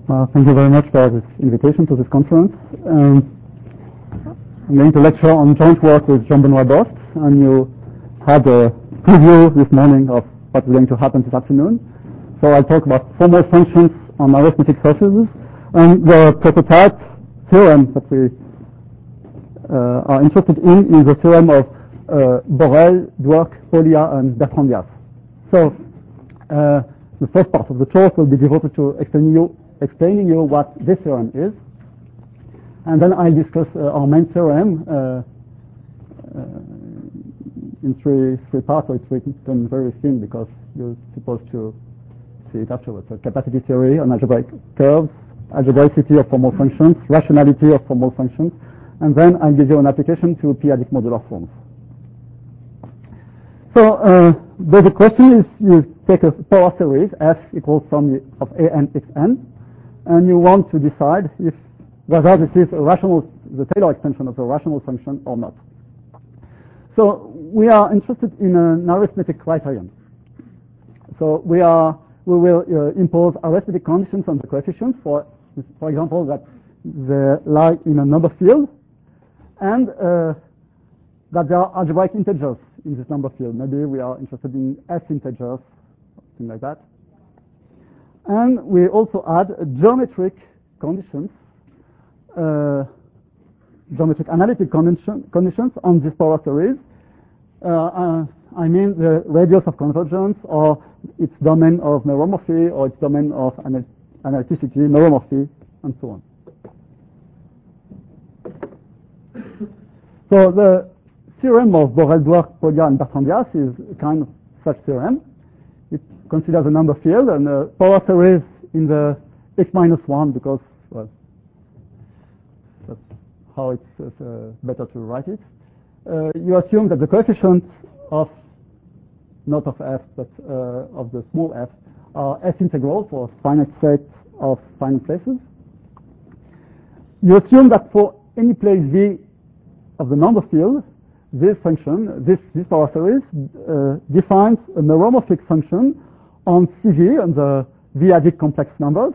Thank you very much for this invitation to this conference. I'm going to lecture on joint work with Jean-Benoît Bost, and you had a preview this morning of what's going to happen this afternoon. So I'll talk about formal functions on arithmetic surfaces, and the prototype theorem that we are interested in is the theorem of Borel, Dwork, Polya, and Bertrand-Dias. So the first part of the talk will be devoted to explaining you what this theorem is, and then I'll discuss our main theorem in three parts. So it's written very thin because you're supposed to see it afterwards. So capacity theory on algebraic curves, algebraicity of formal functions, rationality of formal functions, and then I'll give you an application to p-adic modular forms. So the question is, you take a power series f equals sum of a n x n, and you want to decide if whether this is the Taylor extension of a rational function or not. So we are interested in an arithmetic criterion. So we will impose arithmetic conditions on the coefficients, for example, that they lie in a number field, and that there are algebraic integers in this number field. Maybe we are interested in S integers, something like that. And we also add geometric conditions, geometric analytic conditions on this power series. I mean the radius of convergence, or its domain of meromorphy, or its domain of analyticity, meromorphy, and so on. So the theorem of Borel, Dwork, Polya, and Bertrand-Dias is a kind of such theorem. It considers a number field and a power series in the x minus 1 because, well, that's how it's better to write it. You assume that the coefficients of, not of f, but of the small f, are S integrals for finite sets of finite places. You assume that for any place V of the number field, this function, this power series, defines a meromorphic function on CV, on the V-adic complex numbers.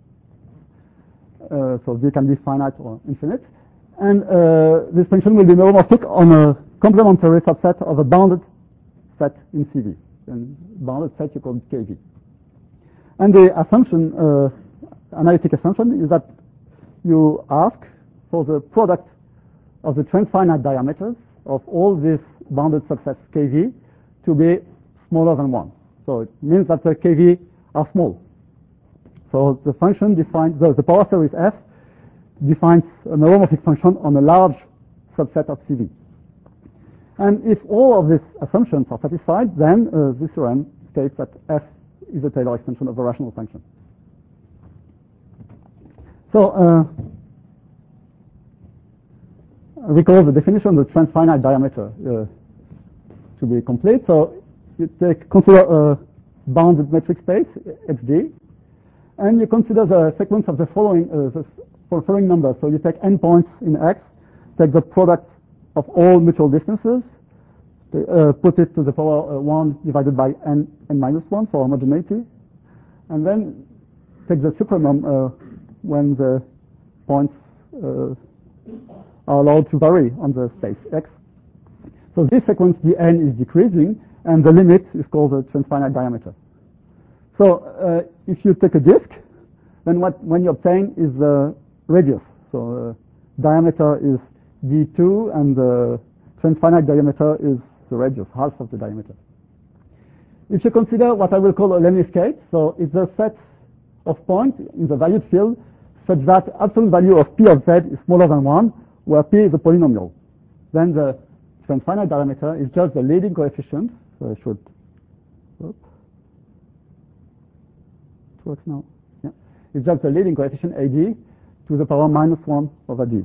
So V can be finite or infinite. And this function will be meromorphic on a complementary subset of a bounded set in CV. And bounded set you call it KV. And the assumption, analytic assumption, is that you ask for the product of the transfinite diameters of all these bounded subsets KV to be smaller than 1. So it means that the KV are small. So the function defines, the power series f defines a meromorphic function on a large subset of CV. And if all of these assumptions are satisfied, then this theorem states that f is a Taylor extension of a rational function. So recall the definition of the transfinite diameter to be complete. So you consider a bounded metric space, XD, and you consider the sequence of the following numbers. So you take n points in X, take the product of all mutual distances, put it to the power 1 divided by n minus 1 for homogeneity, and then take the supremum when the points are allowed to vary on the space X. So this sequence dn is decreasing, and the limit is called the transfinite diameter. So if you take a disk, then when you obtain is the radius. So diameter is d2, and the transfinite diameter is the radius, half of the diameter. If you consider what I will call a lemniscate, so it's a set of points in the valued field such that absolute value of p of z is smaller than 1, where p is a polynomial. Then the transfinite diameter is just the leading coefficient. So I should, it works now. Yeah. It's just the leading coefficient AD to the power minus 1 over d.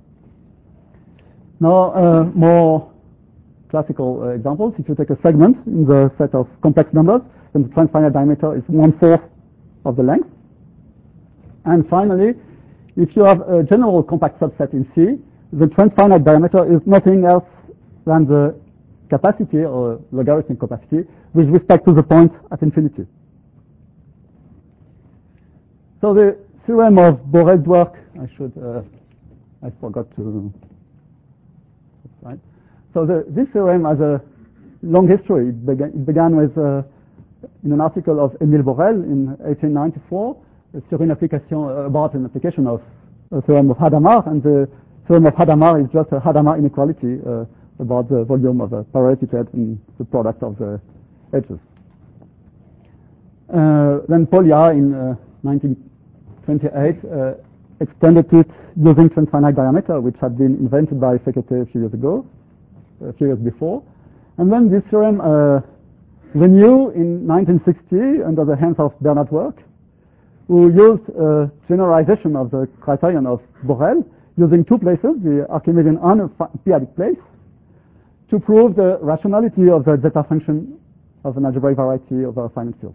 Now, more classical examples. If you take a segment in the set of complex numbers, then the transfinite diameter is 1/4 of the length. And finally, if you have a general compact subset in C, the transfinite diameter is nothing else than the capacity, or logarithmic capacity, with respect to the point at infinity. So the theorem of Borel-Dwork, I forgot to, right? So this theorem has a long history. It began with, in an article of Émile Borel in 1894, about an application of a theorem of Hadamard, and the theorem of Hadamard is just a Hadamard inequality about the volume of a parallelitad and the product of the edges. Then Polya in 1928 extended it using transfinite diameter, which had been invented by Fekete a few years before. And then this theorem renewed in 1960 under the hands of Bernard Work, who used a generalization of the criterion of Borel using two places, the Archimedean and a p-adic place, to prove the rationality of the zeta function of an algebraic variety over a finite field.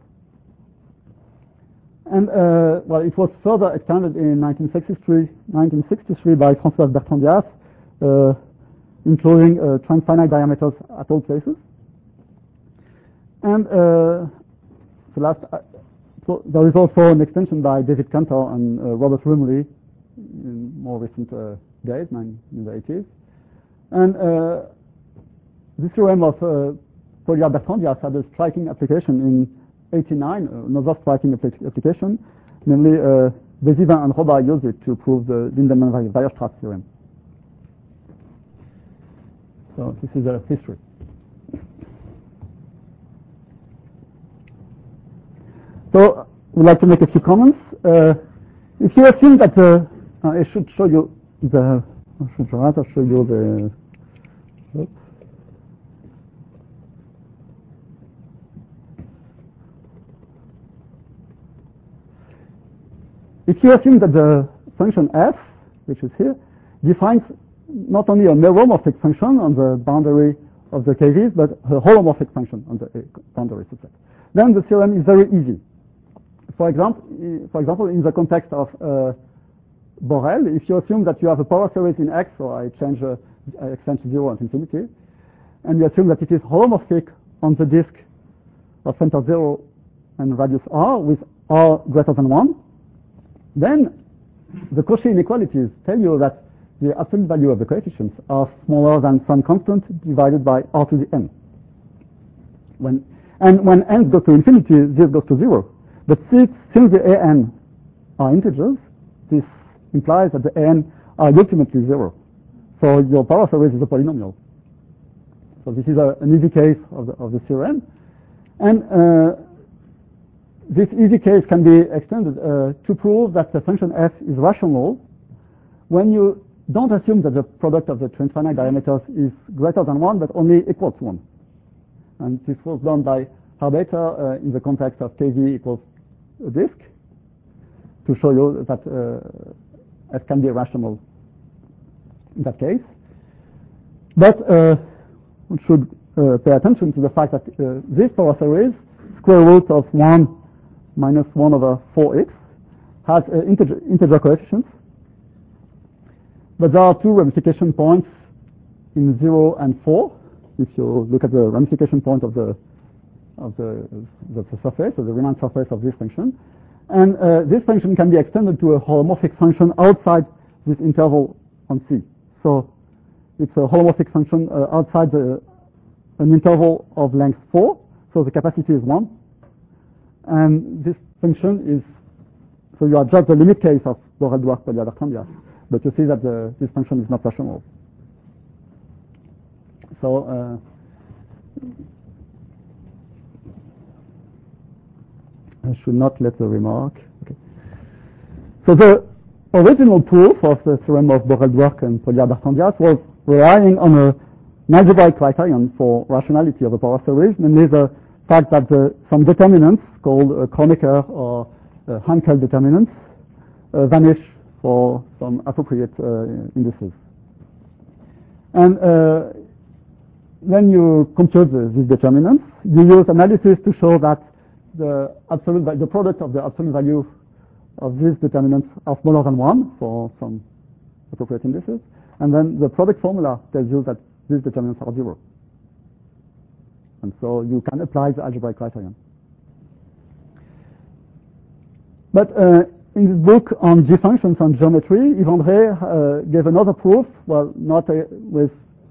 And well, it was further extended in 1963 by Françoise Bertrand-Dias, including transfinite diameters at all places. And so there is also an extension by David Cantor and Robert Rumley in more recent days, in the 80s. And this theorem of Polya-Bertrand-Dias had a striking application in 89, another striking application, namely Bézivin and Roba used it to prove the Lindemann-Weierstrass theorem. So this is a history. So we'd like to make a few comments. If you assume that I should show you the, I should rather show you the, oops. If you assume that the function f, which is here, defines not only a meromorphic function on the boundary of the KVs, but a holomorphic function on the boundary subset, then the theorem is very easy. For example, in the context of Borel, if you assume that you have a power series in X, so I extend to 0 and infinity, and you assume that it is holomorphic on the disk of center 0 and radius r with r greater than 1, then the Cauchy inequalities tell you that the absolute value of the coefficients are smaller than some constant divided by r to the n. When n goes to infinity, this goes to 0. But since the an are integers, this implies that the an are ultimately 0. So your power series is a polynomial. So this is an easy case of the theorem. And this easy case can be extended to prove that the function f is rational when you don't assume that the product of the transfinite diameters is greater than 1, but only equal to 1. And this was done by Harbater in the context of KV equals a disk to show you that f can be rational in that case. But we should pay attention to the fact that this power series, square root of 1 minus 1 over 4x, has integer coefficients. But there are two ramification points in 0 and 4. If you look at the ramification point of the surface, or the Riemann surface of this function. And this function can be extended to a holomorphic function outside this interval on C. So it's a holomorphic function outside an interval of length 4. So the capacity is 1. And this function is, so you adjust the limit case of Borel-Dwork Polya-Bertrand-Dias, but you see that this function is not rational. So I should not let the remark. Okay. So the original proof of the theorem of Borel-Dwork and Polya-Bertrand-Dias was relying on an algebraic criterion for rationality of the power series, namely the fact that some determinants called Kronecker or Hankel determinants vanish for some appropriate indices. And when you compute these determinants, you use analysis to show that the product of the absolute value of these determinants are smaller than 1 for some appropriate indices. And then the product formula tells you that these determinants are 0. And so you can apply the algebraic criterion. But in this book on G functions and geometry, Yves André gave another proof, well, not with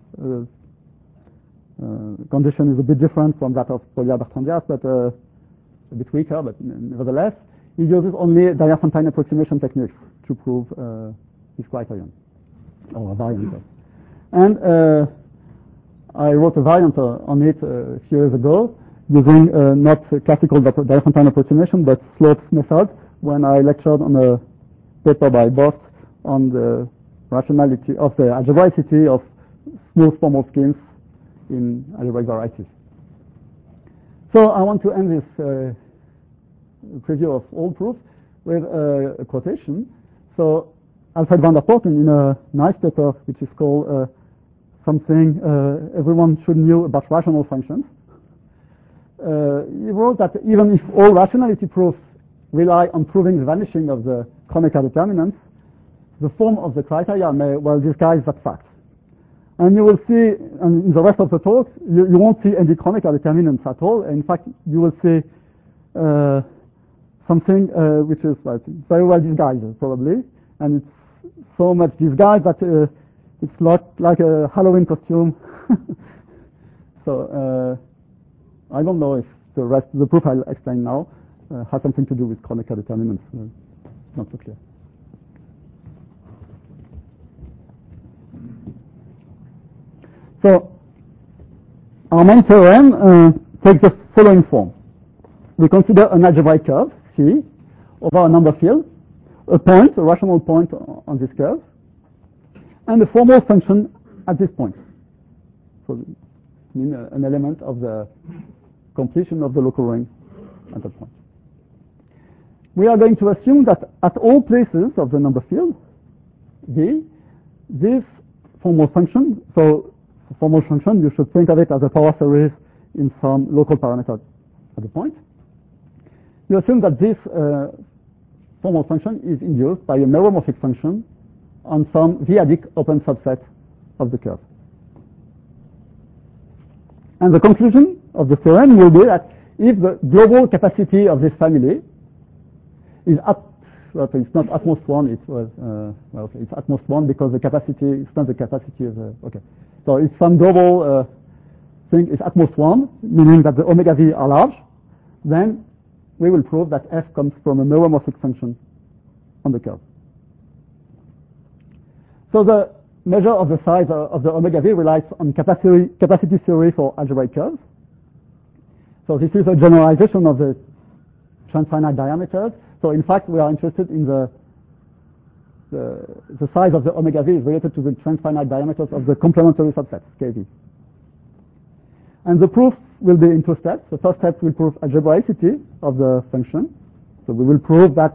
condition is a bit different from that of Polya-Bertrand-Dias, but a bit weaker, but nevertheless, he uses only Diophantine approximation techniques to prove his criterion, or a variant. And I wrote a variant on it a few years ago, using not classical Diophantine approximation, but Slope's method, when I lectured on a paper by Bost on the rationality of the algebraicity of smooth formal schemes in algebraic varieties. So I want to end this preview of all proofs with a quotation. So Alfred van der Poorten, in a nice paper which is called something everyone should know about rational functions, he wrote that even if all rationality proofs rely on proving the vanishing of the Kronecker determinants, the form of the criteria may well disguise that fact. And you will see, and in the rest of the talk, you won't see any Kronecker determinants at all. In fact, you will see something which is very well disguised, probably. And it's so much disguised that it's like a Halloween costume. So I don't know if the proof I'll explain now has something to do with Kronecker determinants. It's not so clear. So our main theorem takes the following form. We consider an algebraic curve, C, over a number field, a point, a rational point on this curve, and a formal function at this point. So I mean an element of the completion of the local ring at that point. We are going to assume that at all places of the number field, V, this formal function, so formal function, you should think of it as a power series in some local parameter at the point. You assume that this formal function is induced by a meromorphic function on some V-adic open subset of the curve. And the conclusion of the theorem will be that if the global capacity of this family is it's not at most 1, it was, it's at most 1 because the capacity, it's not the capacity of the, okay. So if some global thing is at most 1, meaning that the omega v are large, then we will prove that f comes from a meromorphic function on the curve. So the measure of the size of the omega v relies on capacity theory for algebraic curves. So this is a generalization of the transfinite diameters. So in fact, we are interested in the size of the omega v is related to the transfinite diameters of the complementary subsets, kv. And the proof will be in 2 steps. The first step will prove algebraicity of the function. So we will prove that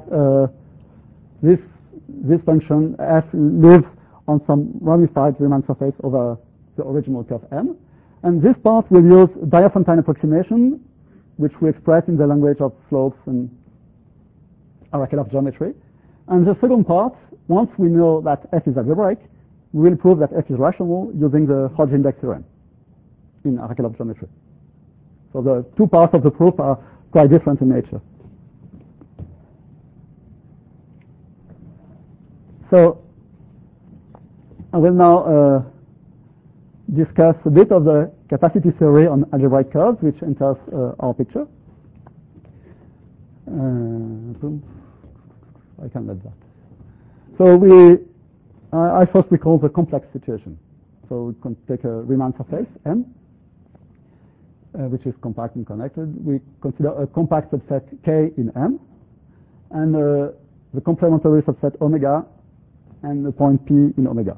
this function f lives on some ramified Riemann surface over the original curve M. And this part will use Diophantine approximation, which we express in the language of slopes and Arakelov geometry. And the second part, once we know that f is algebraic, we will prove that f is rational using the Hodge index theorem in Arakelov geometry. So the 2 parts of the proof are quite different in nature. So I will now discuss a bit of the capacity theory on algebraic curves, which enters our picture. I can let that. So I first recall the complex situation. So we can take a Riemann surface, M, which is compact and connected. We consider a compact subset K in M, and the complementary subset omega, and the point P in omega.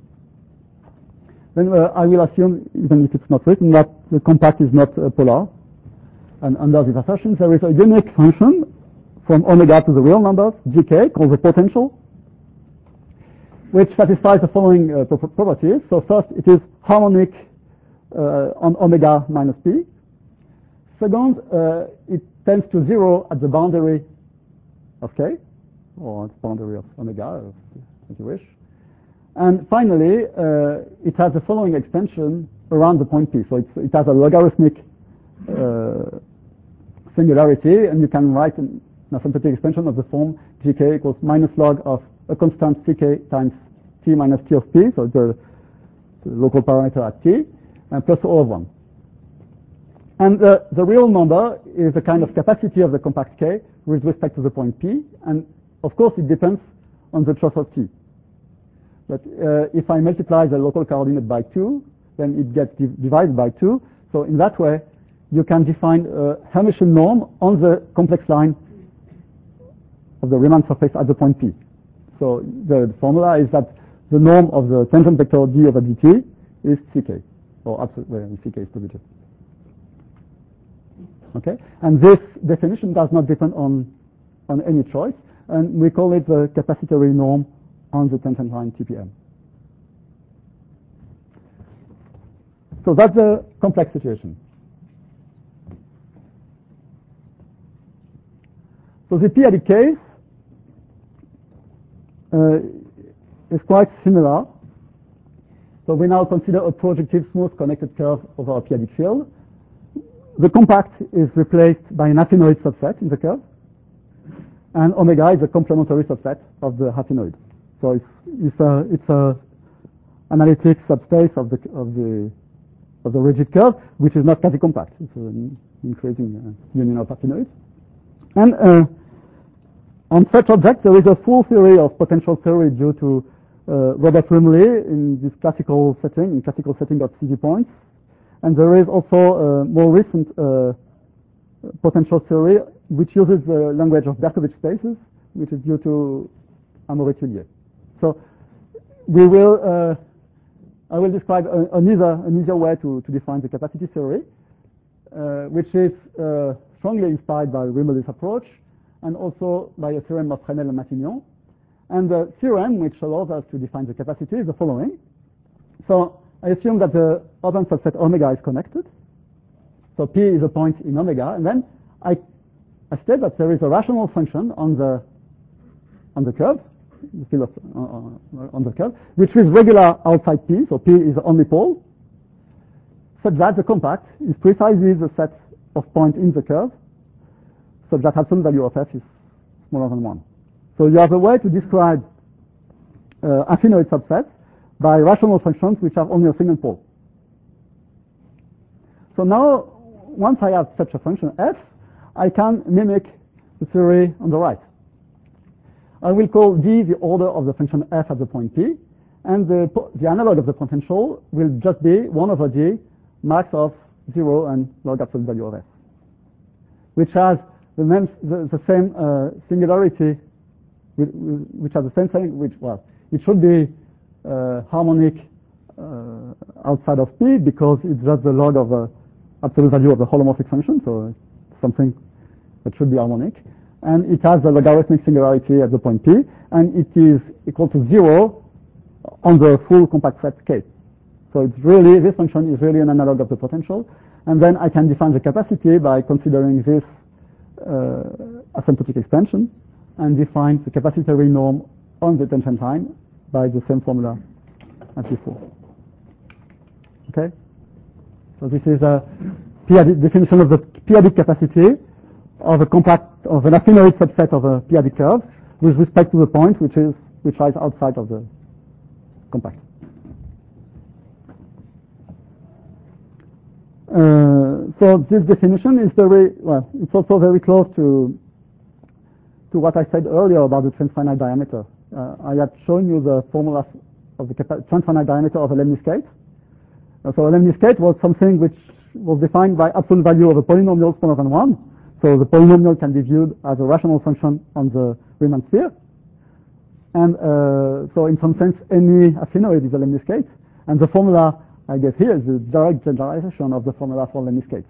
Then I will assume, even if it's not written, that the compact is not polar. And under this assertion, there is a unique function from omega to the real numbers, gk, called the potential, which satisfies the following properties. So first, it is harmonic on omega minus p. Second, it tends to 0 at the boundary of k, or at the boundary of omega, if you wish. And finally, it has the following extension around the point p. So it has a logarithmic singularity, and you can write an asymptotic expansion of the form gk equals minus log of a constant ck times t minus t of p, so the local parameter at t, and plus O of 1. And the real number is the kind of capacity of the compact K with respect to the point P, and of course it depends on the choice of T. But if I multiply the local coordinate by 2, then it gets divided by 2. So in that way, you can define a Hermitian norm on the complex line of the Riemann surface at the point P. So the formula is that the norm of the tangent vector d over dt is ck, or absolute, where ck is positive. Okay, and this definition does not depend on any choice, and we call it the capacitary norm on the tangent line TPM. So that's a complex situation. So the p-adic case is quite similar. So we now consider a projective smooth connected curve over a p-adic field. The compact is replaced by an aphenoid subset in the curve, and omega is a complementary subset of the aphenoid. So it's a analytic subspace of the rigid curve, which is not quasi-compact. It's an increasing union of aphenoids. And on such objects, there is a full theory of potential theory due to Robert Rimley in this classical setting of CV points. And there is also a more recent potential theory which uses the language of Berkovich spaces, which is due to Amaury-Tullier. So I will describe an easier way to define the capacity theory, which is strongly inspired by Rimley's approach and also by a theorem of Fresnel and Matignon. And the theorem which allows us to define the capacity is the following. So I assume that the open subset omega is connected. So P is a point in omega, and then I state that there is a rational function on the curve, on the curve, which is regular outside P. So P is the only pole, such that the compact is precisely the set of points in the curve, such that absolute value of f is smaller than 1. So you have a way to describe aphenoid subsets by rational functions which have only a single pole. So now, once I have such a function f, I can mimic the theory on the right. I will call d the order of the function f at the point P, and the analog of the potential will just be 1 over d max of 0 and log absolute value of f, which has the same singularity, which has the same thing, which, well, it should be harmonic outside of P because it's just the log of the absolute value of the holomorphic function, so it's something that should be harmonic. And it has a logarithmic singularity at the point P, and it is equal to 0 on the full compact set K. So it's really, this function is really an analog of the potential. And then I can define the capacity by considering this asymptotic expansion and define the capacitary norm on the tangent line by the same formula as before. Okay? So this is a definition of the p-adic capacity of a compact, of an aphenoid subset of a p-adic curve with respect to the point which lies outside of the compact. So this definition is very, well, it's also very close to what I said earlier about the transfinite diameter. I had shown you the formula of the transfinite diameter of a lemniscate. So a lemniscate was something which was defined by absolute value of a polynomial smaller than 1. So the polynomial can be viewed as a rational function on the Riemann sphere. And so in some sense, any aphenoid is a lemniscate. And the formula I guess here is the direct generalization of the formula for lemniscates.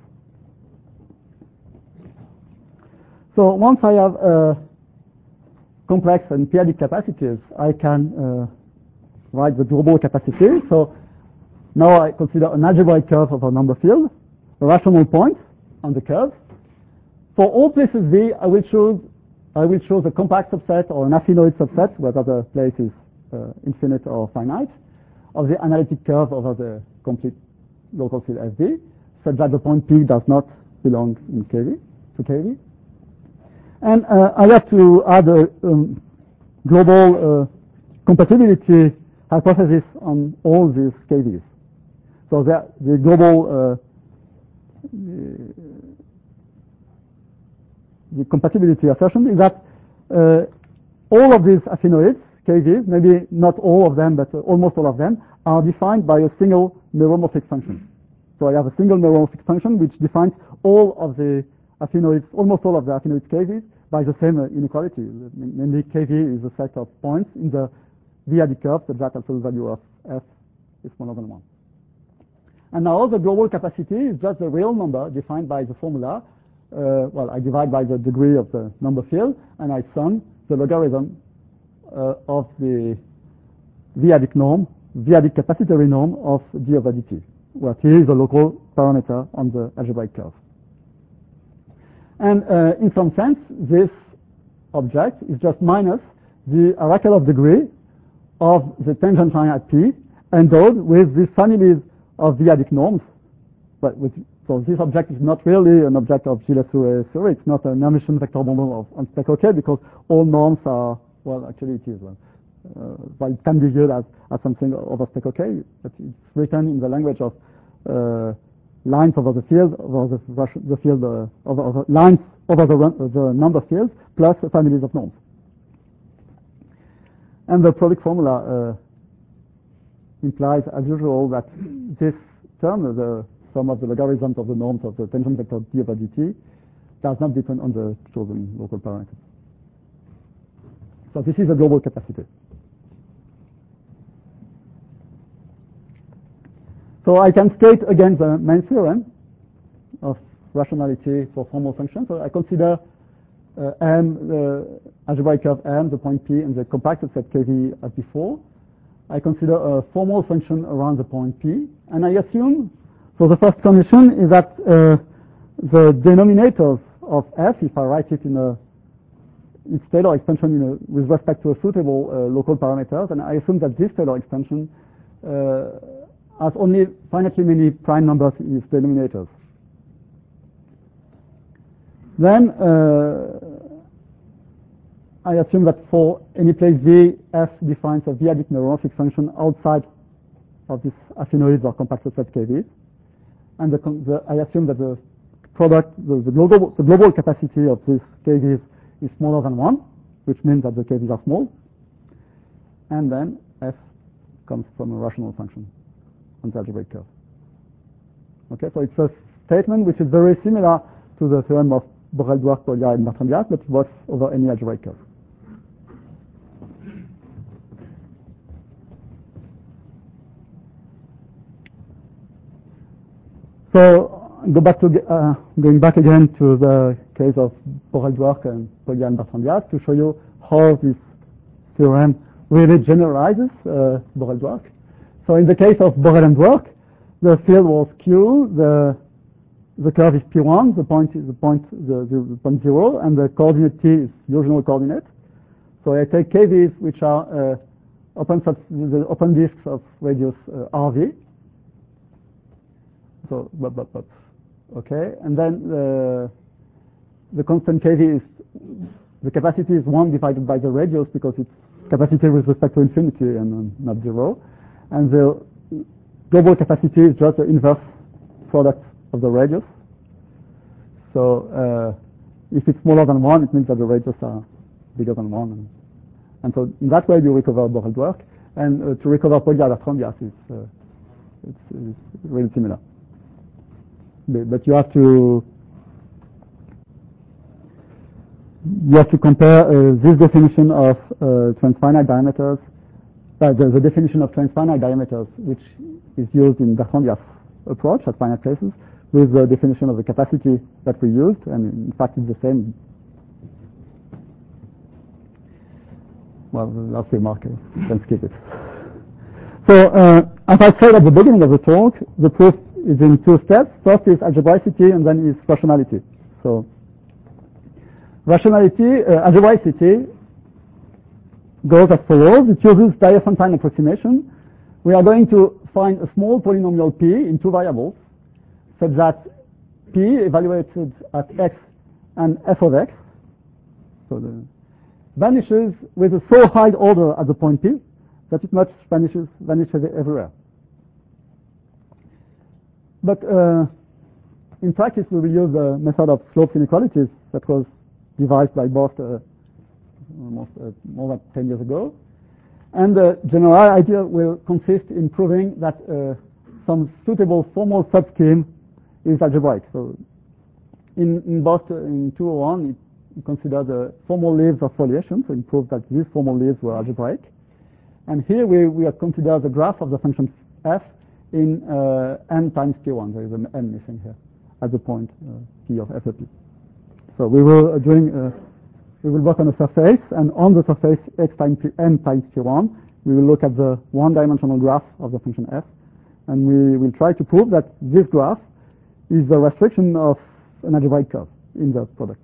So once I have complex and p-adic capacities, I can write the Drobo capacity. So now I consider an algebraic curve of a number field, a rational point on the curve. For all places V, I will choose a compact subset or an aphenoid subset, whether the place is infinite or finite, of the analytic curve over the complete local field FV, such that the point P does not belong in KV, to KV. And I have to add a global compatibility hypothesis on all these KVs. So the global the compatibility assertion is that all of these affinoids, KVs, maybe not all of them, but almost all of them, are defined by a single meromorphic function. So I have a single meromorphic function which defines all of the affinoids, almost all of the affinoid KVs, by the same inequality. Namely, KV is a set of points in the V-adic curve such that absolute value of F is smaller than 1. And now the global capacity is just the real number defined by the formula. Well, I divide by the degree of the number field, and I sum the logarithm of the V-adic norm, V-adic capacitary norm of d over dt, where t is a local parameter on the algebraic curve. And in some sense, this object is just minus the Arakelov degree of the tangent line at P, endowed with these families of V-adic norms. But so this object is not really an object of Gilles-Souret theory. It's not an Hermitian vector bundle on spec OK, because all norms are, well, actually it is. But it can be viewed as something over spec OK, but it's written in the language of lines over the field, over the field, over lines over the number fields, plus families of norms. And the product formula implies, as usual, that this term, the sum of the logarithms of the norms of the tangent vector d over dt, does not depend on the chosen local parameters. So this is a global capacity. So I can state again the main theorem of rationality for formal functions. So I consider M, the algebraic curve M, the point P, and the compacted set KV as before. I consider a formal function around the point P, and I assume, so the first condition is that the denominators of F, if I write it in its Taylor extension with respect to a suitable local parameters, and I assume that this Taylor extension has only finitely many prime numbers in its denominators. Then I assume that for any place V, F defines a V-adic meromorphic function outside of this affinoids or compacted set KV. And I assume that the product, the global capacity of this KVs is smaller than 1, which means that the KVs are small. And then F comes from a rational function on the algebraic curve. Okay, so it's a statement which is very similar to the theorem of Borel-Dwork, Polya, and Bertrand-Diaz, but it works over any algebraic curve. So going back again to the case of Borel-Dwork and Polya and Bertrand-Diaz to show you how this theorem really generalizes Borel-Dwork. So in the case of Borel and Dwork, the field was Q, the curve is P1, the point 0, and the coordinate T is usual coordinate. So I take KVs which are the open disks of radius RV. So, okay, and then the constant KV is, the capacity is 1 divided by the radius because it's capacity with respect to infinity and not 0. And the global capacity is just the inverse product of the radius. So if it's smaller than 1, it means that the radius are bigger than 1. And so in that way you recover Borel-Dwork. And to recover Polya-Bertrand-Diaz it's really similar. But you have to compare this definition of transfinite diameters, the definition of transfinite diameters, which is used in Bertrand-Diaz approach at finite places, with the definition of the capacity that we used, and in fact it's the same. Well, last remark, you can skip it. So, as I said at the beginning of the talk, the proof is in 2 steps. First is algebraicity, and then is rationality. So, rationality, algebraicity goes as follows. It uses Diophantine approximation. We are going to find a small polynomial P in 2 variables, such that P evaluated at x and f of x So the vanishes with a so high order at the point P that it vanishes everywhere. But in practice, we will use the method of slopes inequalities that was devised by Borst almost more than 10 years ago. And the general idea will consist in proving that some suitable formal subscheme is algebraic. So in Borst in 201, it considered the formal leaves of foliation, so it proved that these formal leaves were algebraic. And here we have considered the graph of the function f in n times p1. There is an n missing here at the point p of f of p. So we will we will work on a surface, and on the surface x times n times p1, we will look at the one-dimensional graph of the function f, and we will try to prove that this graph is the restriction of an algebraic curve in the product.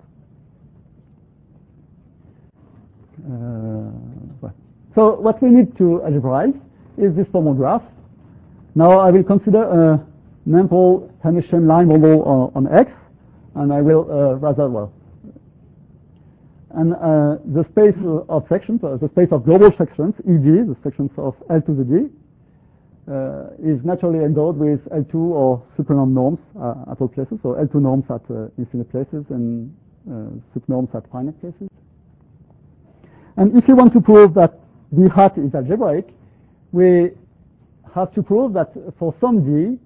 So what we need to algebraize is this formal graph. Now I will consider an ample Hermitian line model on X, and I will and the space of sections, the space of global sections, e.g., the sections of L to the D, is naturally endowed with L2 or supernorm norms at all places, so L2 norms at infinite places and supernorms at finite places. And if you want to prove that V hat is algebraic, we have to prove that for some D,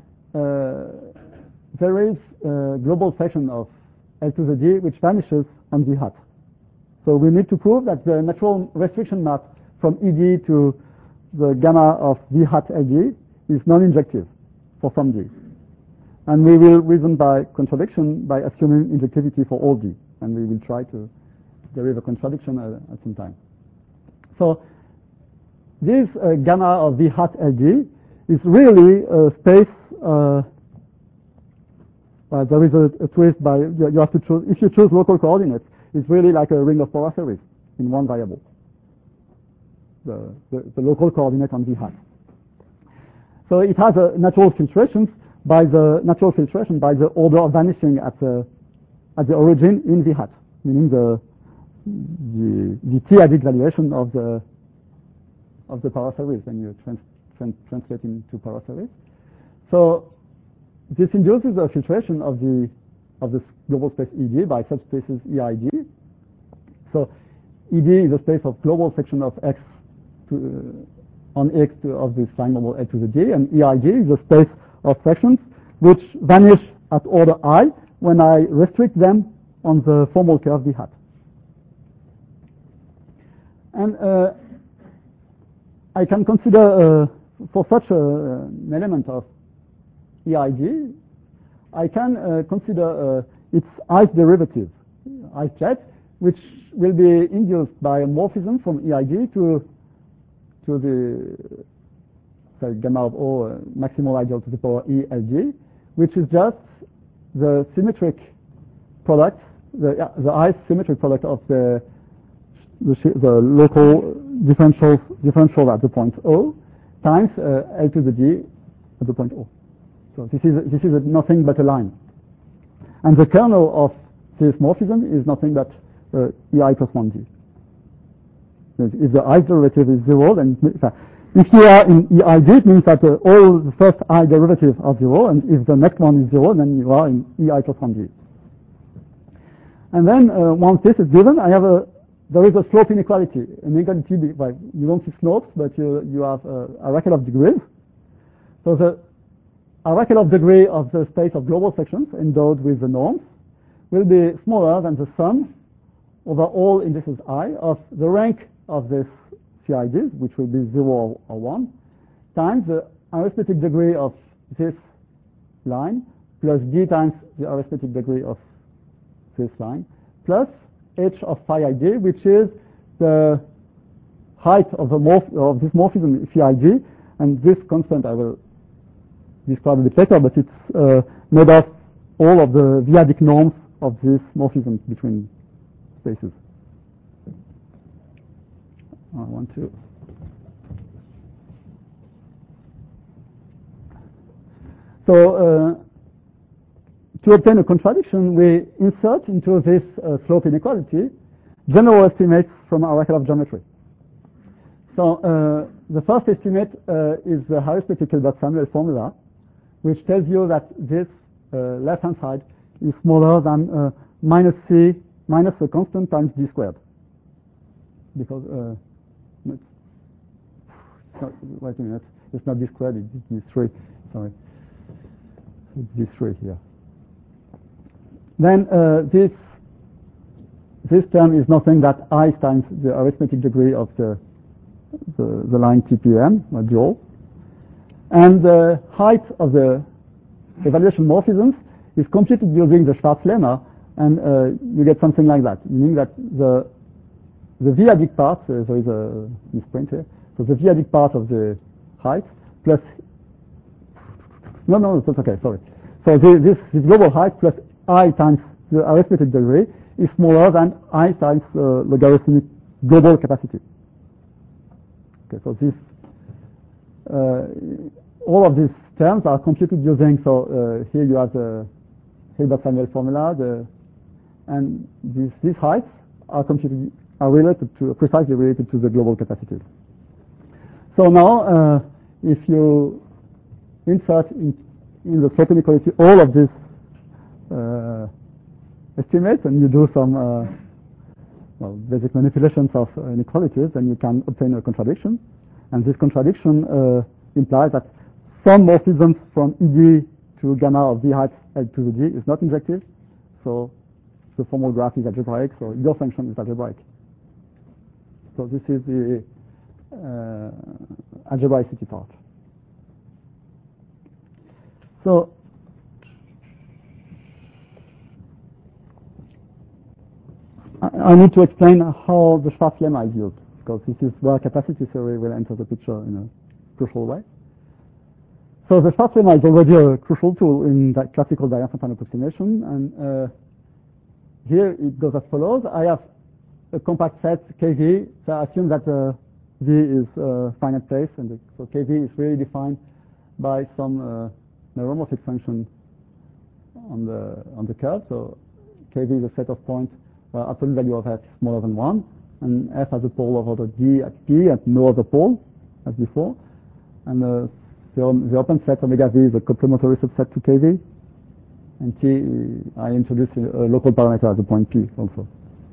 there is a global section of L to the D which vanishes on V hat. So we need to prove that the natural restriction map from ED to the gamma of V hat LD is non-injective for some D. And we will reason by contradiction by assuming injectivity for all D. And we will try to derive a contradiction at some time. So this gamma of V hat LD is really a space. There is a twist by you have to choose. If you choose local coordinates, it's really like a ring of polar series in one variable. The local coordinate on V hat. So it has a natural filtration by the order of vanishing at the origin in V hat, meaning the t-adic valuation of the power series when you translate into power series. So this induces a filtration of this global space ED by subspaces EID. So ED is a space of global section of X on X of this line model A to the D, and EID is a space of sections which vanish at order I when I restrict them on the formal curve V hat. And I can consider for such an element of EID, I can consider its ith derivative, ith jet, which will be induced by a morphism from EID to the gamma of O maximal ideal to the power ELD, which is just the symmetric product, the ith symmetric product of the local differential at the point O times L to the D at the point O. So this is nothing but a line, and the kernel of this morphism is nothing but EI plus 1D. If the I derivative is 0, then if you are in EID, it means that all the first I derivative are 0, and if the next one is 0, then you are in EI plus 1D. And then once this is given, there is a slope inequality. An inequality, you don't see slopes, but you have a racket of degrees. So the racket of degree of the space of global sections endowed with the norms will be smaller than the sum over all indices I of the rank of this CIDs, which will be 0 or 1, times the arithmetic degree of this line, plus D times the arithmetic degree of this line, plus H of phi ID, which is the height of this morphism CID, and this constant I will describe a bit later, but it's made of all of the V-adic norms of these morphisms between spaces. I want to. So to obtain a contradiction, we insert into this slope inequality general estimates from Arakelov geometry. So the first estimate is the arithmetic Hilbert-Samuel formula, which tells you that this left-hand side is smaller than minus c minus a constant times d squared. Because wait a minute, it's not d squared, it's d3. Sorry, it's d3 here. Then this term is nothing but I times the arithmetic degree of the line TPM, or dual. And the height of the evaluation morphisms is computed using the Schwarz lemma, and you get something like that, meaning that the v-adic part, there is a misprint here, so the v-adic part of the height plus, no, that's okay, sorry. So this global height plus I times the arithmetic degree is smaller than I times logarithmic global capacity. Okay, so this, all of these terms are computed using, so here you have the Hilbert-Samuel formula, and these heights are computed, are related to, precisely related to the global capacity. So now, if you insert in the slope inequality all of these estimates, and you do some basic manipulations of inequalities, then you can obtain a contradiction. And this contradiction implies that some morphisms from ED to gamma of V height L to the D is not injective. So the formal graph is algebraic, so your function is algebraic. So this is the algebraicity part. So I need to explain how the Schwarz lemma is used, because this is where capacity theory will enter the picture in a crucial way. So the Schwarz lemma is already a crucial tool in that classical Dirac-Fontane approximation, and here it goes as follows. I have a compact set KV, so I assume that V is finite space, and so KV is really defined by some neuromorphic function on the curve. So KV is a set of points where absolute value of f is smaller than 1, and f has a pole of order d at p and no other pole, as before. And the open set omega v is a complementary subset to KV, and t, I introduce a local parameter at the point p also.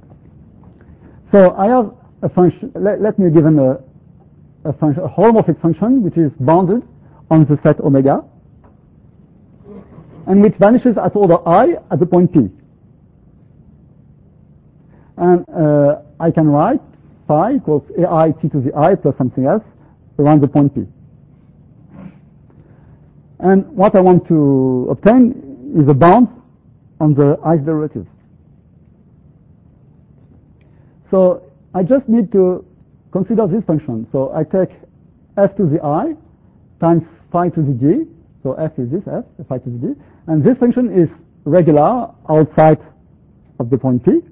So I have a function, let me give a holomorphic function which is bounded on the set omega, and which vanishes at order I at the point p. And I can write phi equals ai t to the I plus something else around the point p. And what I want to obtain is a bound on the i's derivative. So I just need to consider this function. So I take f to the I times phi to the d. So f is this f, phi to the d. And this function is regular outside of the point p.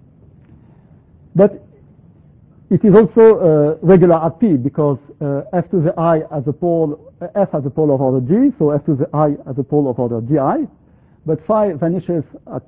But it is also regular at p, because f to the I as a pole, f has a pole of order d, so f to the I as a pole of order di. But phi vanishes at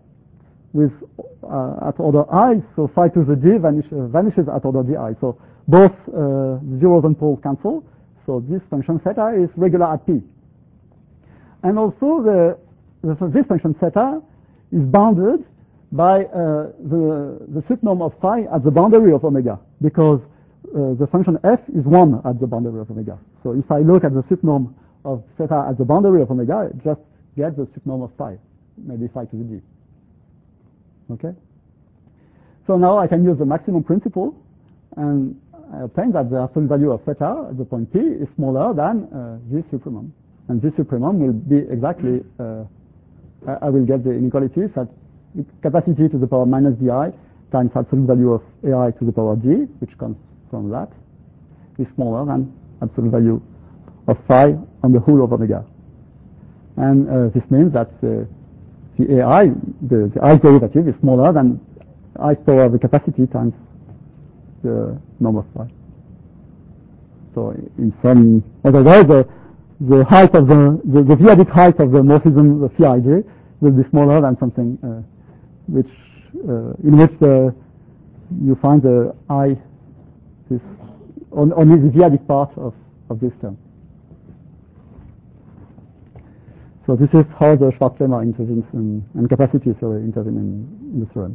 order I, so phi to the d vanishes at order di. So both zeros and poles cancel. So this function theta is regular at p. And also this function theta is bounded by the subnorm of phi at the boundary of omega, because the function f is 1 at the boundary of omega. So if I look at the subnorm of theta at the boundary of omega, I just get the subnorm of phi, maybe phi to the d. Okay? So now I can use the maximum principle, and I obtain that the absolute value of theta at the point p is smaller than this supremum. And this supremum will be exactly, I will get the inequalities at capacity to the power minus di times absolute value of ai to the power d, which comes from that, is smaller than absolute value of phi on the whole of omega. And this means that the ai, the i's derivative is smaller than i's power of the capacity times the norm of phi. So in some other way, the height of the v-adic height of the morphism, the phi ij, will be smaller than something in which the you find the I, this only the d-adic part of this term. So this is how the Schwarz lemma intervenes and capacity theory intervene in the theorem.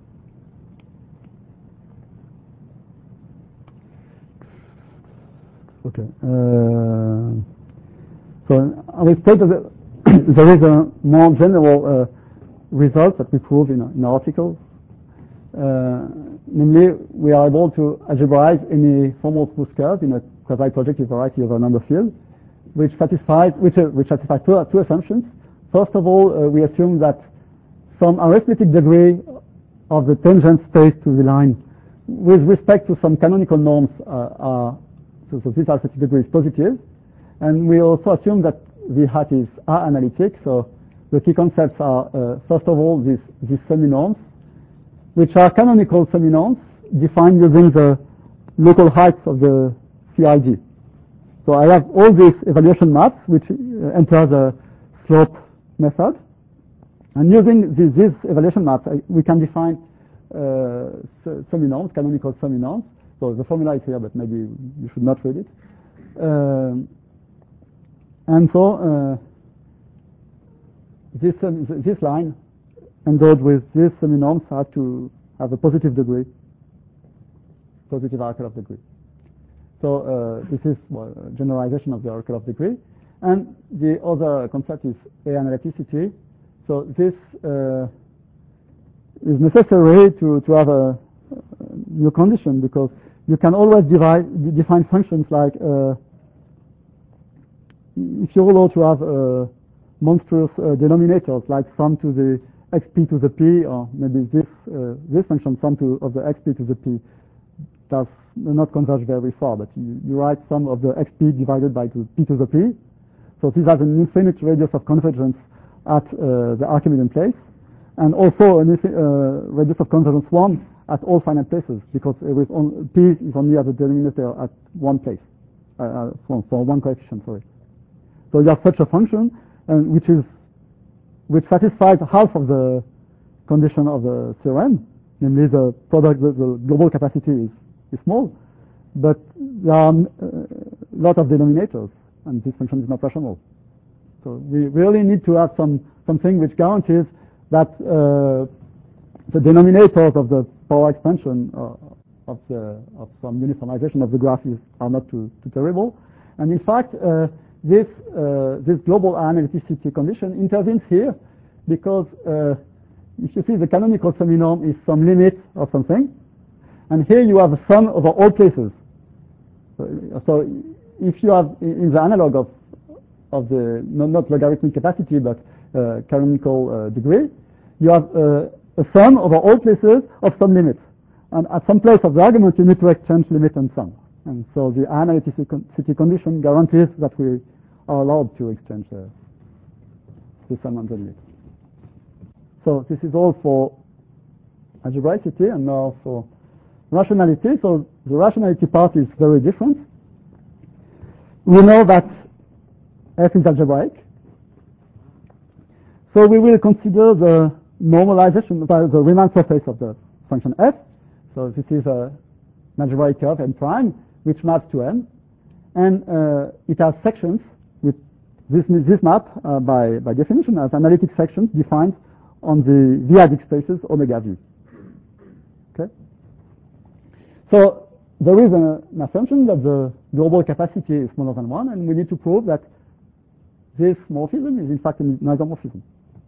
Okay. So I will state that there is a more general result that we prove in an article. Namely, we are able to algebraize any formal smooth curve in a quasi-projective variety over a number field, which satisfies two assumptions. First of all, we assume that some arithmetic degree of the tangent space to the line with respect to some canonical norms so this arithmetic degree is positive. And we also assume that the hat is analytic. So the key concepts are, first of all, these semi-norms, which are canonical semi-norms defined using the local heights of the CID. So I have all these evaluation maps which enter the slope method. And using these evaluation maps, we can define semi-norms, canonical semi-norms. So the formula is here, but maybe you should not read it. And so this line endowed with these semi-norms have to have a positive degree, positive Arkelov degree. So this is a generalization of the Arkelov degree. And the other concept is analyticity. So this is necessary to have a new condition, because you can always define functions like if you're allowed to have monstrous denominators like sum to the xp to the p, or maybe this function sum of the xp to the p does not converge very far, but you write sum of the xp divided by p to the p. So this has an infinite radius of convergence at the Archimedean place, and also a radius of convergence 1 at all finite places, because p is only as a denominator at one place, for one coefficient, sorry. So you have such a function, which satisfies half of the condition of the theorem, namely the product, the global capacity is small, but there are a lot of denominators, and this function is not rational. So we really need to have something which guarantees that the denominators of the power expansion of some uniformization of the graph are not too terrible. And in fact, this global analyticity condition intervenes here, because if you see, the canonical semi-norm is some limit of something, and here you have a sum over all places. So if you have in the analog of the not logarithmic capacity but canonical degree, you have a sum over all places of some limits. And at some place of the argument, you need to exchange limit and sum. And so the analyticity condition guarantees that we are allowed to exchange the sum and the limit. So this is all for algebraicity, and now for rationality. So the rationality part is very different. We know that f is algebraic. So we will consider the normalization by the Riemann surface of the function f. So this is an algebraic curve m prime, which maps to m, and it has sections. With this map, by definition, has analytic sections defined on the v-adic spaces omega v. Okay. So there is an assumption that the global capacity is smaller than 1, and we need to prove that this morphism is in fact an isomorphism.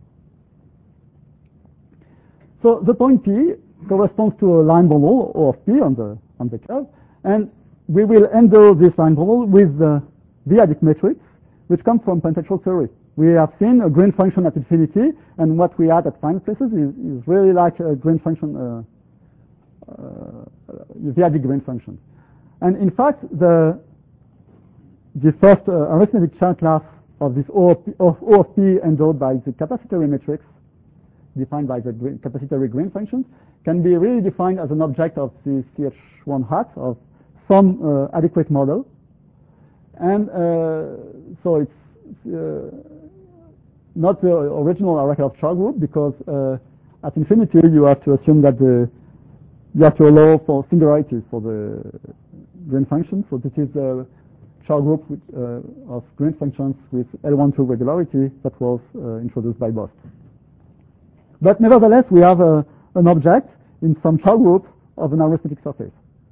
So the point P corresponds to a line bundle O of P on the curve, and we will endow this line bundle with the v-adic matrix, which comes from pentectual theory. We have seen a Green function at infinity, and what we add at finite places is really like a Green function, v-adic Green function. And in fact, the first arithmetic Chern class of this O of P endowed by the capacitary matrix, defined by the capacitary Green function, can be really defined as an object of the CH1 hat of some adequate model. And so it's not the original Arkelov Char group, because at infinity you have to assume that you have to allow for singularities for the green function. So this is the Chow group of green functions with L12 regularity that was introduced by Bost. But nevertheless, we have an object in some Chow group of an arithmetic surface.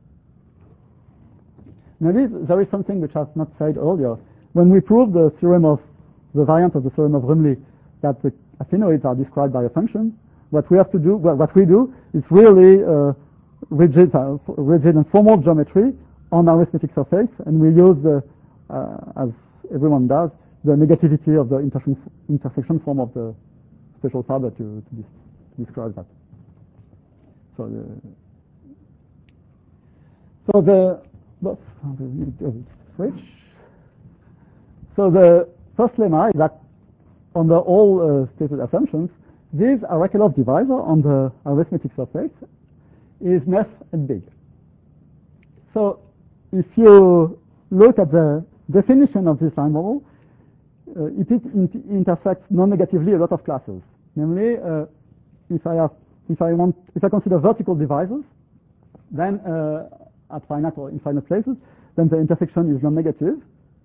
Now there is something which I have not said earlier. When we prove the variant of the theorem of Rumley that the affinoids are described by a function, what we have to do, well, what we do is really rigid and formal geometry on arithmetic surface, and we use as everyone does, the negativity of the intersection form of the special fiber to describe that. So the first lemma is that under all stated assumptions, this Arakelov divisor on the arithmetic surface is nef and big. So if you look at the definition of this line model, it intersects non-negatively a lot of classes. Namely, if I consider vertical divisors, then at finite or infinite places, then the intersection is non-negative.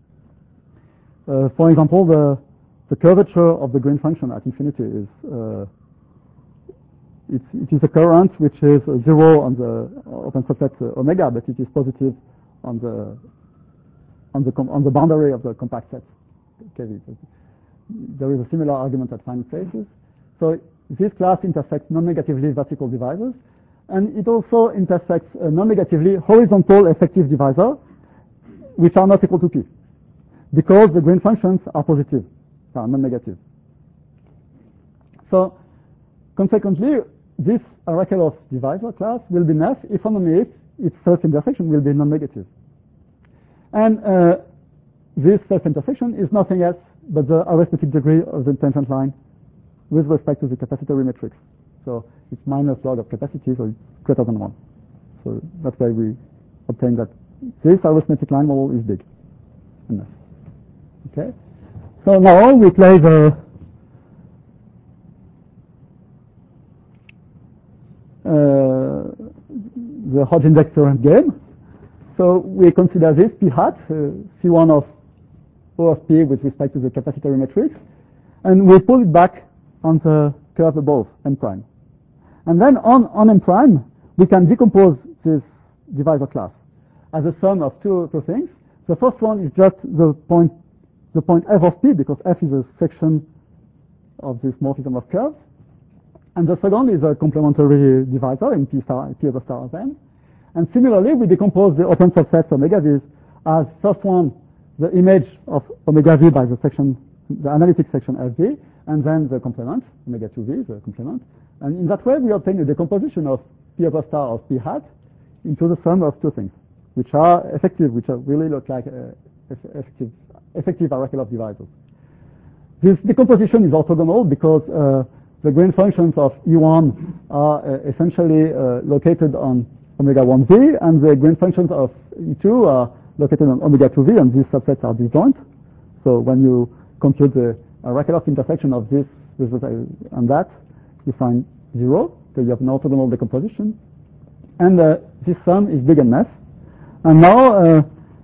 For example, the curvature of the green function at infinity is it is a current which is 0 on the open subset omega, but it is positive on the boundary of the compact set KV. There is a similar argument at finite places. So this class intersects non-negatively vertical divisors, and it also intersects non-negatively horizontal effective divisor, which are not equal to P, because the green functions are positive, are non-negative. So consequently, this Arakelov divisor class will be nef if and only if its self-intersection will be non-negative. And this self-intersection is nothing else but the arithmetic degree of the tangent line with respect to the capacitory matrix. So it's minus log of capacity, so it's greater than 1. So that's why we obtain that this arithmetic line model is big. Enough. Okay. So now we play the Hodge index theorem game. So we consider this P hat, C1 of O of P with respect to the capacitory matrix, and we pull it back on the curve above, M prime. And then on M prime, we can decompose this divisor class as a sum of two things. The first one is just the point f of P, because f is a section of this morphism of curves. And the second is a complementary divisor in P over star of n. And similarly, we decompose the open subsets omega v's as first one, the image of omega v by the analytic section fv, and then the complement, omega 2v, the complement. And in that way, we obtain a decomposition of P over star of P hat into the sum of two things, which are effective, which really look like effective Arakelov divisors. This decomposition is orthogonal because the green functions of E1 are essentially located on omega 1v, and the green functions of E2 are located on omega 2v, and these subsets are disjoint. So when you compute the Arakelov intersection of this and that, you find 0. So you have an orthogonal decomposition. And this sum is big and nef. And now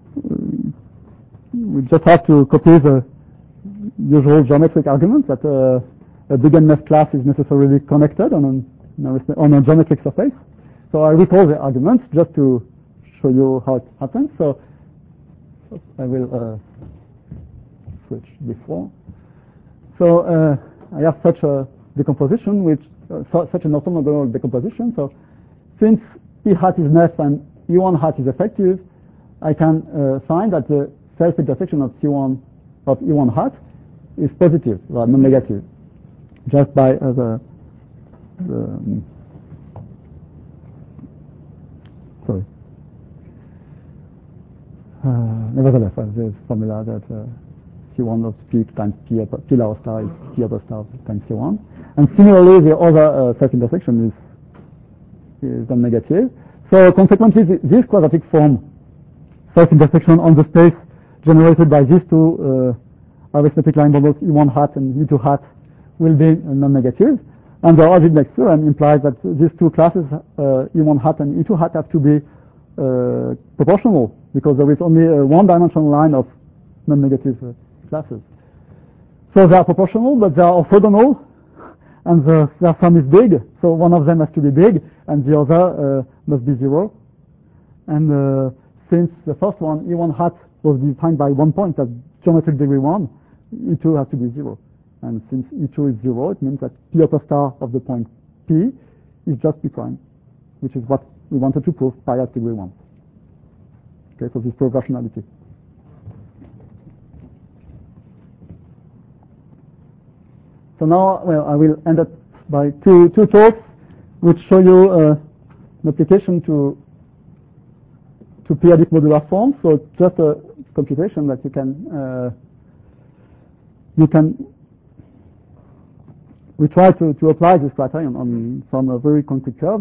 we just have to copy the usual geometric argument that a big and nef class is necessarily connected on a geometric surface. So I recall the arguments just to show you how it happens. So I will switch before. So I have such a decomposition, such an orthogonal decomposition. So since P hat is nef and E1 hat is effective, I can find that the self-intersection of C1 of E1 hat is positive, rather than negative, just by sorry. Nevertheless, there's a formula that C1 of P times P lower star is P over star times C1. And similarly, the other self-intersection is non-negative. So consequently, this quadratic form self-intersection on the space generated by these two arithmetic line models E1 hat and E2 hat will be non-negative. And the Argid-Next theorem implies that these two classes, E1 hat and E2 hat, have to be proportional, because there is only a one-dimensional line of non-negative classes. So they are proportional, but they are orthogonal, and their sum is big. So one of them has to be big, and the other must be 0. And since the first one, E1 hat, was defined by 1 point at geometric degree 1, E2 has to be 0. And since E2 is 0, it means that P upper star of the point P is just P prime, which is what we wanted to prove pi at degree 1. Okay, so this proves rationality. So now, well, I will end up by two talks which show you an application to periodic modular forms. So just a computation that you can we try to apply this criterion on some very concrete curves.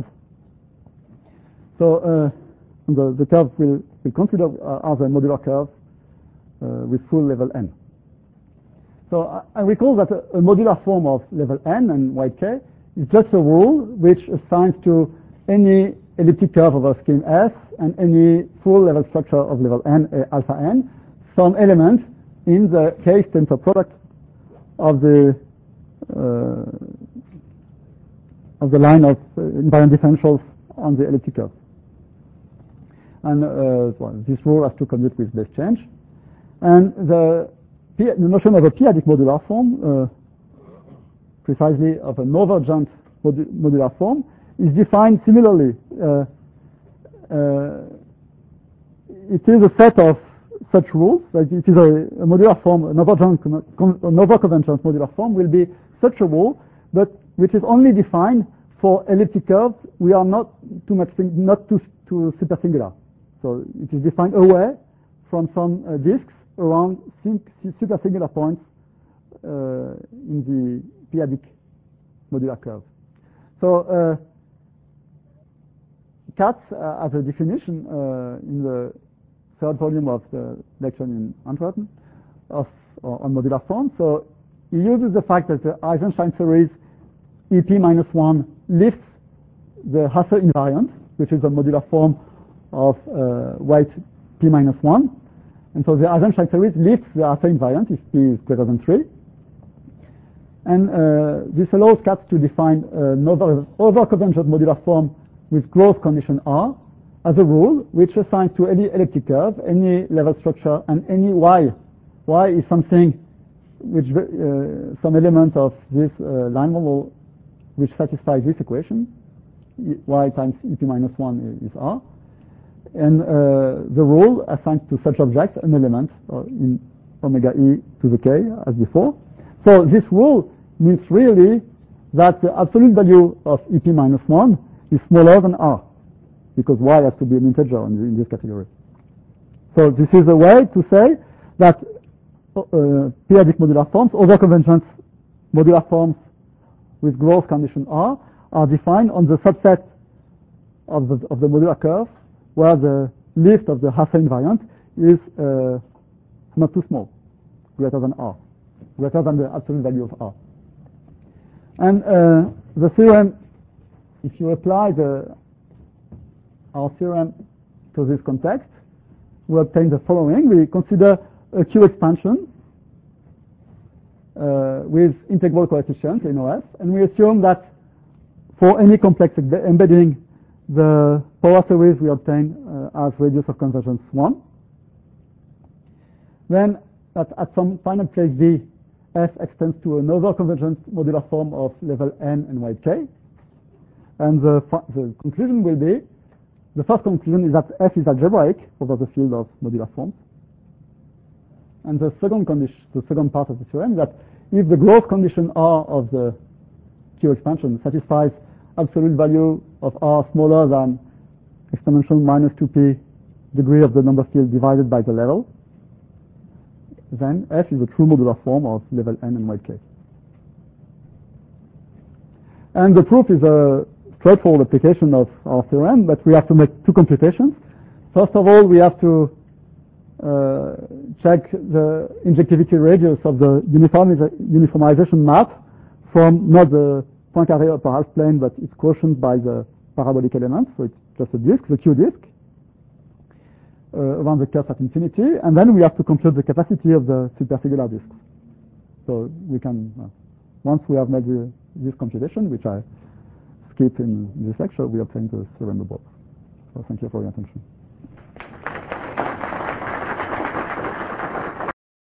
So the curves will consider are the modular curves with full level n. So I recall that a modular form of level n and weight k is just a rule which assigns to any elliptic curve of a scheme S and any full level structure of level n, alpha n, some element in the case tensor product of the line of invariant differentials on the elliptic curve. And well, this rule has to commute with base change. And the notion of a periodic modular form, precisely of an overgent modular form, is defined similarly. It is a set of such rules. Like it is a modular form, an overconvergent modular form will be such a rule, but which is only defined for elliptic curves. We are not too super singular. So it is defined away from some disks around super singular points in the periodic modular curve. So Katz has a definition in the third volume of the lecture in Antwerpen on modular forms. So he uses the fact that the Eisenstein series EP minus 1 lifts the Hasse invariant, which is a modular form of weight P minus 1. And so the Eisenstein series lifts the Hasse invariant if P is greater than 3. And this allows Katz to define another overconvergent modular form with growth condition R as a rule which assigns to any elliptic curve, any level structure, and any Y. Y is something which some element of this line model which satisfies this equation. Y times EP minus 1 is R. And the rule assigns to such object an element in omega e to the k as before. So this rule means really that the absolute value of EP minus 1 is smaller than R, because Y has to be an integer in this category. So this is a way to say that periodic modular forms, overconvergent modular forms with growth condition R, are defined on the subset of the modular curve where the lift of the Hasse invariant is not too small, greater than R, greater than the absolute value of R. And the theorem, if you apply our theorem to this context, we obtain the following. We consider a Q expansion with integral coefficients in OS, and we assume that for any complex embedding, the power series we obtain as radius of convergence 1. Then at some finite place V, F extends to another convergent modular form of level n and weight k. And the conclusion will be, the first conclusion is that F is algebraic over the field of modular forms. And the second condition, the second part of the theorem, is that if the growth condition R of the Q expansion satisfies absolute value of R smaller than exponential minus 2p degree of the number field divided by the level, then F is a true modular form of level n and weight k. And the proof is a straightforward application of our theorem, but we have to make two computations. First of all, we have to check the injectivity radius of the uniformization map from not the Poincare upper half plane, but it's quotient by the parabolic element, so it's just a disk, the Q disk, around the curve at infinity, and then we have to compute the capacity of the supersigular disk. So we can, once we have made this computation, which I skip in this lecture, we obtain the theorem above. So thank you for your attention.